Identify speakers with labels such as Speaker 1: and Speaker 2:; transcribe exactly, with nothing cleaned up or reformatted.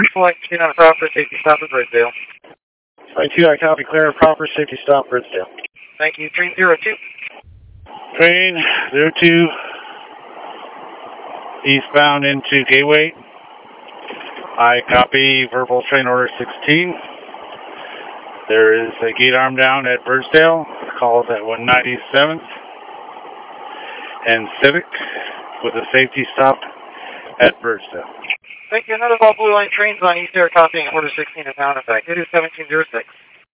Speaker 1: Flight two on a proper safety stop at Bridgedale.
Speaker 2: Flight two, I copy, clear, proper safety stop, Bridgedale.
Speaker 1: Thank you. Train zero two.
Speaker 2: Train zero two, eastbound into Gateway. I copy, verbal train order sixteen. There is a gate arm down at Bridgedale. Calls at one ninety-seventh and Civic with a safety stop at Bridgedale.
Speaker 1: Thank you. None of all Blue Line trains on East Air copying order sixteen is now in effect. It is seventeen oh six.